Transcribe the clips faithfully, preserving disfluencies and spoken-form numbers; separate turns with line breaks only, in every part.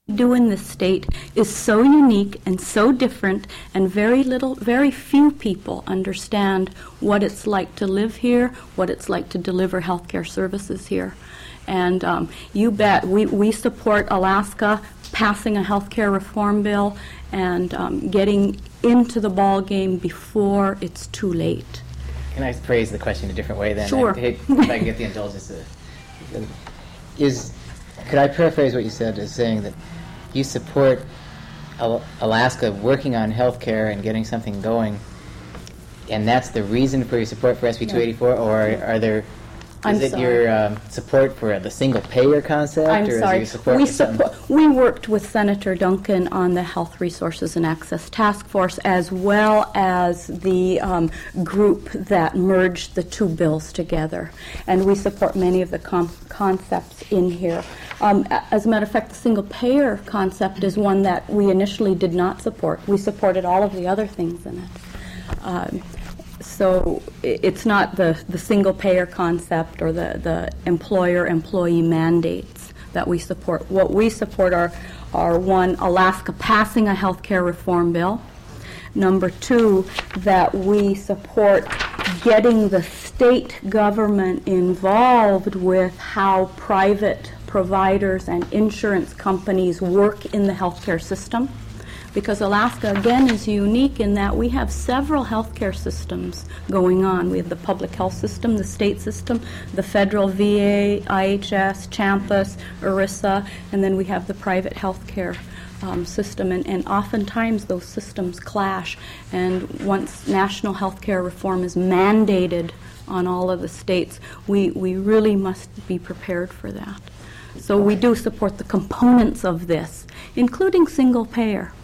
do in this state is so unique and so different, and very little, very few people understand what it's like to live here, what it's like to deliver healthcare services here. And um, you bet, we, we support Alaska passing a healthcare reform bill and um, getting into the ball game before it's too late.
Can I phrase the question a different way then?
Sure.
I, if I can get the indulgence to, is, could I paraphrase what you said as saying that you support Al Alaska working on healthcare and getting something going, and that's the reason for your support for S B two eighty-four, or are there,
I'm
is it
sorry.
your um, support for uh, the single payer concept?
I'm
or
sorry.
Is it your support
we,
for something?
support, we worked with Senator Duncan on the Health Resources and Access Task Force, as well as the um, group that merged the two bills together. And we support many of the com concepts in here. Um, as a matter of fact, the single payer concept is one that we initially did not support. We supported all of the other things in it. Um, So it's not the, the single payer concept or the, the employer-employee mandates that we support. What we support are, are one, Alaska passing a healthcare reform bill. Number two, that we support getting the state government involved with how private providers and insurance companies work in the healthcare system. Because Alaska, again, is unique in that we have several healthcare systems going on. We have the public health system, the state system, the federal V A, I H S, CHAMPUS, ERISA, and then we have the private healthcare um, system. And, and oftentimes those systems clash. And once national healthcare reform is mandated on all of the states, we, we really must be prepared for that. So we do support the components of this, including single payer.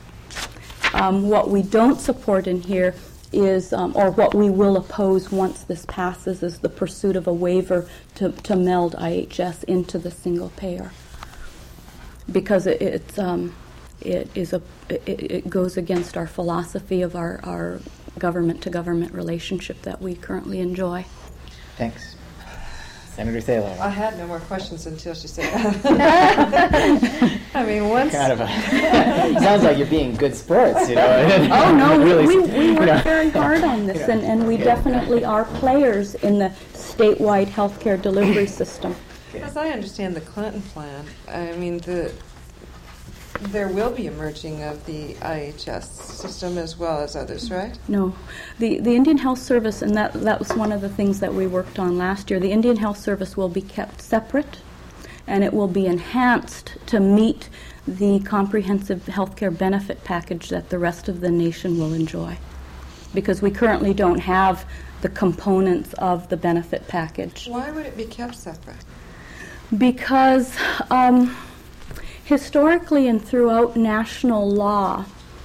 Um, what we don't support in here is, um, or what we will oppose once this passes, is the pursuit of a waiver to, to meld I H S into the single payer, because it, it's um, it is a it, it goes against our philosophy of our, our government-to-government relationship that we currently enjoy.
Thanks. Senator Thaler.
I had no more questions until she said that. I mean, once...
Kind of a, it sounds like you're being good sports, you know.
Oh, no,
really,
we, we work
you know.
very hard on this, and, and we definitely are players in the statewide healthcare delivery system.
As I understand the Clinton plan, I mean, the there will be a merging of the I H S system as well as others, right?
No. The, the Indian Health Service, and that, that was one of the things that we worked on last year, the Indian Health Service will be kept separate, and it will be enhanced to meet the comprehensive healthcare benefit package that the rest of the nation will enjoy. Because we currently don't have the components of the benefit package.
Why would it be kept separate?
Because um, historically and throughout national law,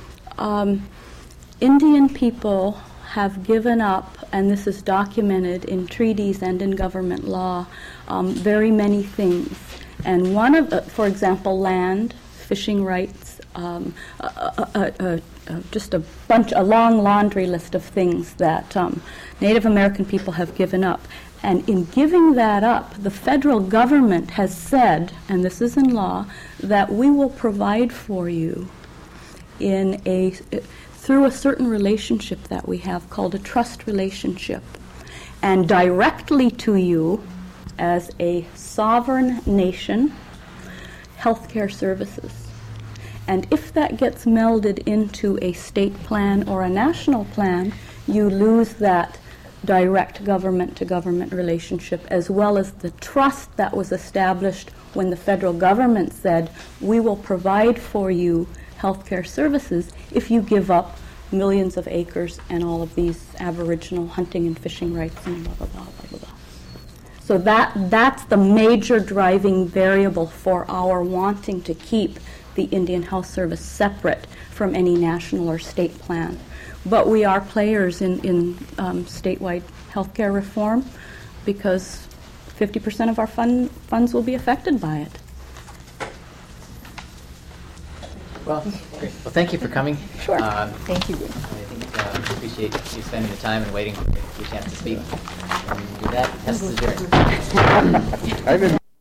um, Indian people have given up, and this is documented in treaties and in government law, um, very many things. And one of, uh, for example, land, fishing rights, um, uh, uh, uh, uh, just a bunch, a long laundry list of things that um, Native American people have given up. And in giving that up, the federal government has said, and this is in law, that we will provide for you in a, through a certain relationship that we have called a trust relationship, and directly to you as a sovereign nation, healthcare services. And if that gets melded into a state plan or a national plan, you lose that direct government-to-government relationship, as well as the trust that was established when the federal government said, we will provide for you healthcare services if you give up millions of acres and all of these Aboriginal hunting and fishing rights and blah, blah, blah, blah, blah, blah. So that, that's the major driving variable for our wanting to keep the Indian Health Service separate from any national or state plan. But we are players in, in um, statewide healthcare reform, because fifty percent of our fund, funds will be affected by it.
Well, great. Well, thank you for coming.
Sure.
Um,
Thank you.
I think uh, we appreciate you spending the time and waiting for a chance to speak. And with that, this is adjourned.